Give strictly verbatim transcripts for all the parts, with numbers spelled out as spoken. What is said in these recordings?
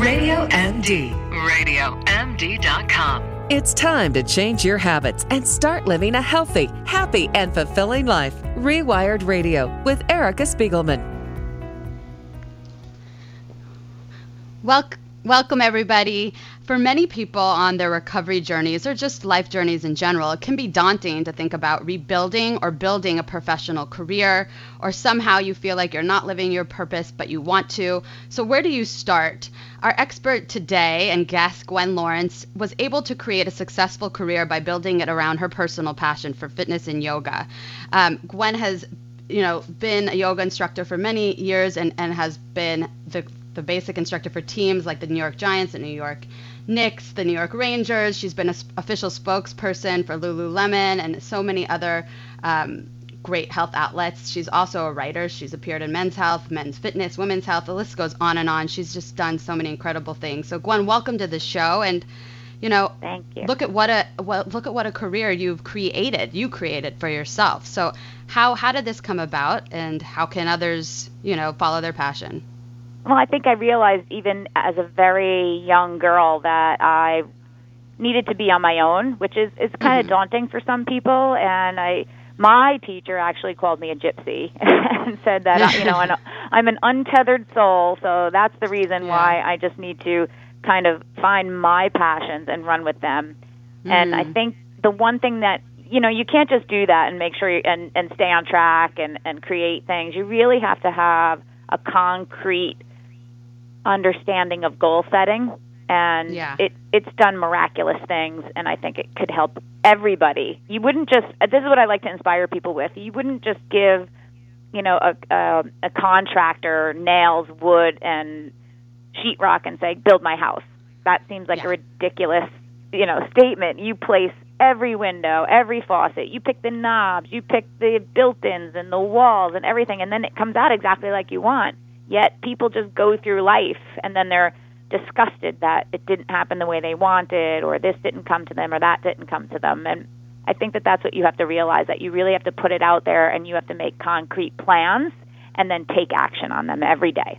Radio M D. radio M D dot com. It's time to change your habits and start living a healthy, happy, and fulfilling life. Rewired Radio with Erica Spiegelman. Welcome. Welcome, everybody. For many people on their recovery journeys or just life journeys in general, it can be daunting to think about rebuilding or building a professional career, or somehow you feel like you're not living your purpose, but you want to. So where do you start? Our expert today and guest, Gwen Lawrence, was able to create a successful career by building it around her personal passion for fitness and yoga. Um, Gwen has, you know, been a yoga instructor for many years and, and has been the the basic instructor for teams like the New York Giants, the New York Knicks, the New York Rangers. She's been an official spokesperson for Lululemon and so many other um, great health outlets. She's also a writer. She's appeared in Men's Health, Men's Fitness, Women's Health. The list goes on and on. She's just done so many incredible things. So Gwen, welcome to the show. And you know, Thank you. look at what a well, look at what a career you've created. You created for yourself. So how how did this come about, and how can others, you know, follow their passion? Well, I think I realized even as a very young girl that I needed to be on my own, which is, is kind of mm-hmm. daunting for some people. And I, my teacher actually called me a gypsy and said that, you know, an, I'm an untethered soul, so that's the reason yeah. why I just need to kind of find my passions and run with them. Mm-hmm. And I think the one thing that, you know, you can't just do that and make sure you, and, and stay on track and, and create things. You really have to have a concrete understanding of goal setting, and yeah. it it's done miraculous things, and I think it could help everybody. You wouldn't just, this is what I like to inspire people with, you wouldn't just give, you know, a, a, a contractor nails, wood, and sheetrock and say, build my house. That seems like yeah. a ridiculous, you know, statement. You place every window, every faucet, you pick the knobs, you pick the built-ins and the walls and everything, and then it comes out exactly like you want. Yet people just go through life, and then they're disgusted that it didn't happen the way they wanted, or this didn't come to them, or that didn't come to them. And I think that that's what you have to realize, that you really have to put it out there, and you have to make concrete plans and then take action on them every day.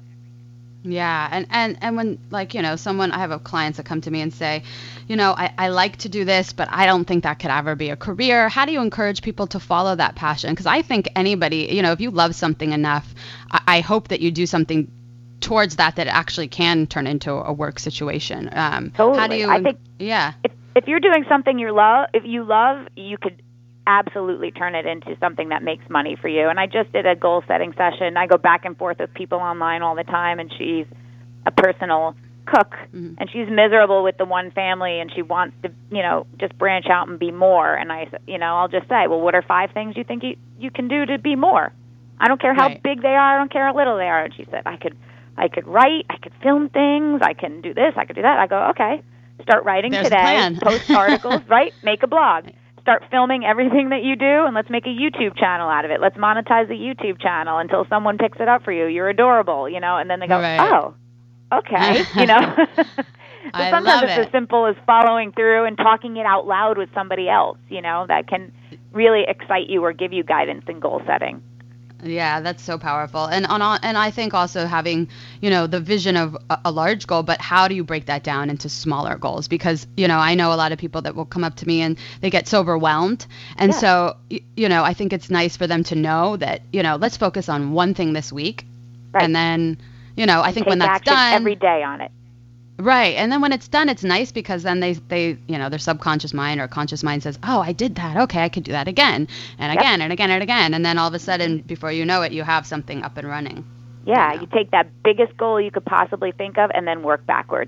Yeah. And, and, and when, like, you know, someone, I have clients that come to me and say, you know, I, I like to do this, but I don't think that could ever be a career. How do you encourage people to follow that passion? Because I think anybody, you know, if you love something enough, I, I hope that you do something towards that that actually can turn into a work situation. Um, totally. How do you, I think yeah. If, if you're doing something you love, if you love, you could absolutely turn it into something that makes money for you. And I just did a goal setting session. I go back and forth with people online all the time, and she's a personal cook, mm-hmm. and she's miserable with the one family, and she wants to, you know, just branch out and be more. And I, you know, I'll just say, well, what are five things you think you, you can do to be more? I don't care how right. big they are. I don't care how little they are. And she said, I could, I could write, I could film things, I can do this, I could do that. I go, okay, start writing There's today, post articles, right? Make a blog. Start filming everything that you do, and let's make a YouTube channel out of it. Let's monetize the YouTube channel until someone picks it up for you. You're adorable, you know, and then they go, right. oh, okay, you know. So I sometimes love it's it. as simple as following through and talking it out loud with somebody else, you know, that can really excite you or give you guidance in goal setting. Yeah, that's so powerful. And on, and I think also having, you know, the vision of a, a large goal, but how do you break that down into smaller goals? Because, you know, I know a lot of people that will come up to me and they get so overwhelmed. And yeah. so, you know, I think it's nice for them to know that, you know, let's focus on one thing this week. Right. And then, you know, I and think take when that's action done every day on it. Right. And then when it's done, it's nice because then they, they, you know, their subconscious mind or conscious mind says, oh, I did that. Okay, I could do that again and yep. again and again and again. And then all of a sudden, before you know it, you have something up and running. Yeah, you know? You take that biggest goal you could possibly think of and then work backwards.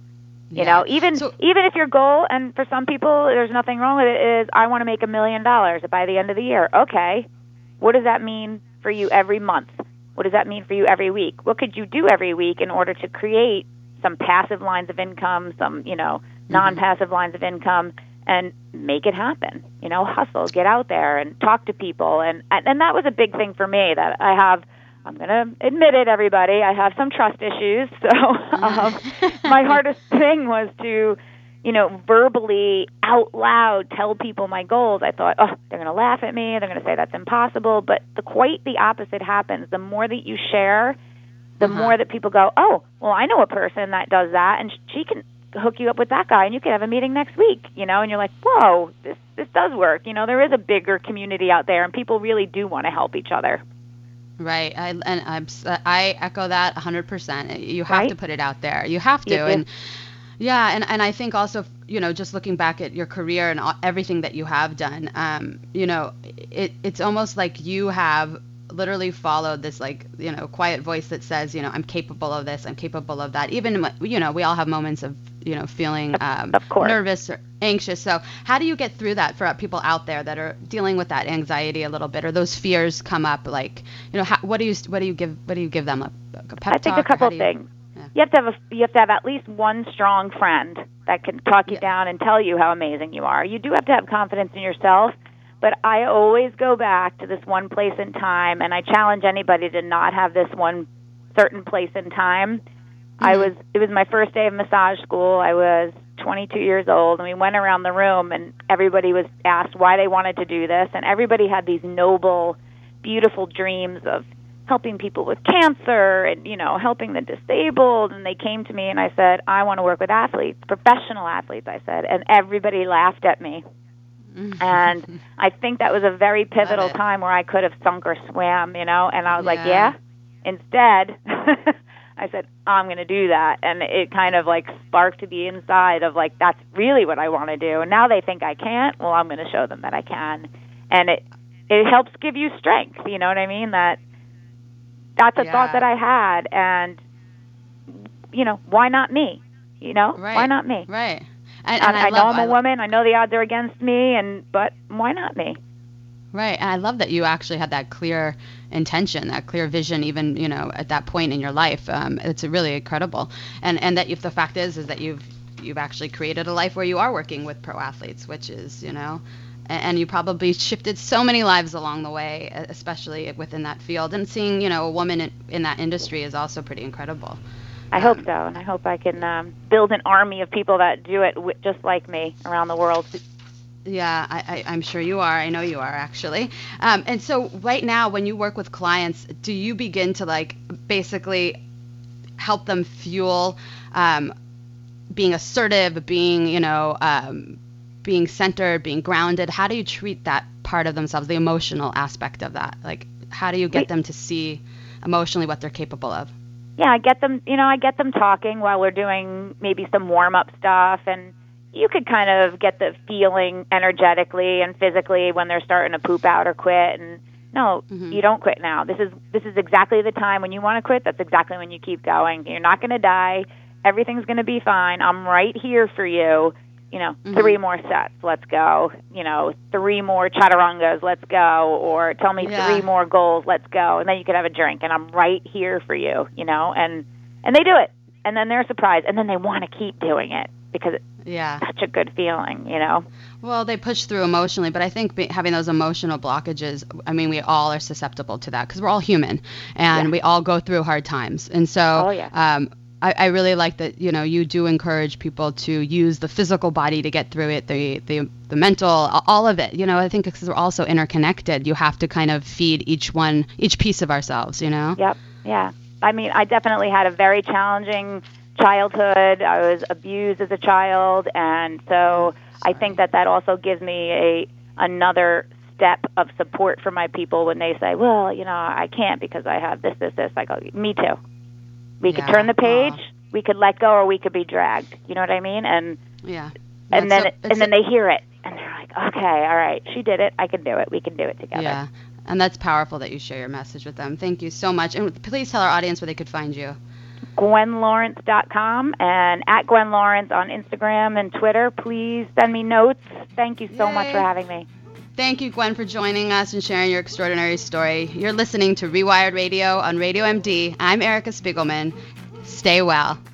You yeah. know, even so, even if your goal, and for some people, there's nothing wrong with it, is I want to make a million dollars by the end of the year. Okay, what does that mean for you every month? What does that mean for you every week? What could you do every week in order to create some passive lines of income, some, you know, non-passive mm-hmm. lines of income, and make it happen? You know, hustle, get out there and talk to people. And, and that was a big thing for me, that I have, I'm going to admit it, everybody, I have some trust issues. So um, my hardest thing was to, you know, verbally out loud tell people my goals. I thought, oh, they're going to laugh at me. They're going to say that's impossible. But the quite the opposite happens. The more that you share the uh-huh. more that people go, oh, well, I know a person that does that, and she can hook you up with that guy, and you could have a meeting next week, you know, and you're like, whoa, this this does work. You know, there is a bigger community out there, and people really do want to help each other. Right. I, and I'm, I echo that one hundred percent. You have right? to put it out there. You have to. You and yeah, and, and I think also, you know, just looking back at your career and all, everything that you have done, um, you know, it, it's almost like you have literally followed this, like, you know, quiet voice that says, you know, I'm capable of this, I'm capable of that. Even, you know, we all have moments of, you know, feeling um, of course. nervous or anxious. So how do you get through that for people out there that are dealing with that anxiety a little bit, or those fears come up? Like, you know, how, what do you what do you give what do you give them? Like a pep I think talk, a couple of you, things. Yeah. You have to have a, you have to have at least one strong friend that can talk you yeah. down and tell you how amazing you are. You do have to have confidence in yourself. But I always go back to this one place in time, and I challenge anybody to not have this one certain place in time. Mm-hmm. I was it was my first day of massage school. I was twenty-two years old, and we went around the room, and everybody was asked why they wanted to do this, and everybody had these noble, beautiful dreams of helping people with cancer and, you know, helping the disabled, and they came to me, and I said, I want to work with athletes, professional athletes, I said, and everybody laughed at me. And I think that was a very pivotal time where I could have sunk or swam, you know, and I was yeah. like, yeah. Instead, I said, I'm going to do that. And it kind of like sparked the inside of like, that's really what I want to do. And now they think I can't. Well, I'm going to show them that I can. And it it helps give you strength, you know what I mean? That that's a yeah. thought that I had. And, you know, why not me? You know, right. why not me? Right. And, and I, I love, know I'm a woman. I know the odds are against me, and but why not me? Right. And I love that you actually had that clear intention, that clear vision, even, you know, at that point in your life. Um, it's really incredible. And and that if the fact is, is that you've you've actually created a life where you are working with pro athletes, which is, you know, and, and you probably shifted so many lives along the way, especially within that field. And seeing, you know, a woman in, in that industry is also pretty incredible. I hope so, and I hope I can um, build an army of people that do it w- just like me around the world. Yeah, I, I, I'm sure you are. I know you are, actually. Um, and so right now, when you work with clients, do you begin to, like, basically help them fuel um, being assertive, being, you know, um, being centered, being grounded? How do you treat that part of themselves, the emotional aspect of that? Like, how do you get them to see emotionally what they're capable of? Yeah, I get them, you know, I get them talking while we're doing maybe some warm-up stuff, and you could kind of get the feeling energetically and physically when they're starting to poop out or quit. And no, mm-hmm. you don't quit now. This is this is exactly the time when you want to quit. That's exactly when you keep going. You're not going to die. Everything's going to be fine. I'm right here for you. You know, mm-hmm. three more sets, let's go. You know, three more chaturangas, let's go. Or tell me yeah. three more goals, let's go. And then you could have a drink, and I'm right here for you, you know. And and they do it. And then they're surprised. And then they want to keep doing it because it's yeah. such a good feeling, you know. Well, they push through emotionally, but I think be, having those emotional blockages, I mean, we all are susceptible to that because we're all human, and yeah. we all go through hard times. And so oh, yeah. um, I, I really like that, you know, you do encourage people to use the physical body to get through it, the the, the mental, all of it. You know, I think because we're all so interconnected, you have to kind of feed each one, each piece of ourselves, you know? Yep, yeah. I mean, I definitely had a very challenging childhood. I was abused as a child, and so I think that that also gives me a another step of support for my people when they say, well, you know, I can't because I have this, this, this. I go, me too. We yeah. could turn the page, Aww. we could let go, or we could be dragged. You know what I mean? And yeah, and then so, and then they hear it, and they're like, okay, all right, she did it. I can do it. We can do it together. Yeah, and that's powerful that you share your message with them. Thank you so much. And please tell our audience where they could find you. Gwen Lawrence dot com and at Gwen Lawrence on Instagram and Twitter. Please send me notes. Thank you so Yay. much for having me. Thank you, Gwen, for joining us and sharing your extraordinary story. You're listening to Rewired Radio on Radio M D. I'm Erica Spiegelman. Stay well.